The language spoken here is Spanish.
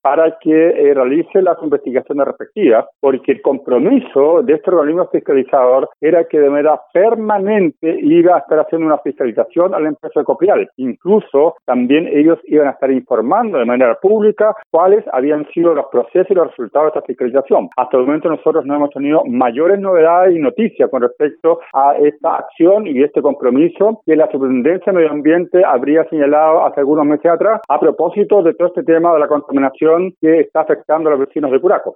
para que realice las investigaciones respectivas, porque el compromiso de este organismo fiscalizador era que de manera permanente iba a estar haciendo una fiscalización a la empresa Ecoprial. Incluso también ellos iban a estar informando de manera pública cuáles habían sido los procesos y los resultados de esta fiscalización. Hasta el momento nosotros no hemos tenido mayores novedades y noticias con respecto a esta acción y este compromiso que la Superintendencia de Medio Ambiente habría señalado hace algunos meses atrás a propósito de todo este tema de la contaminación que está afectando a los vecinos de Curacao.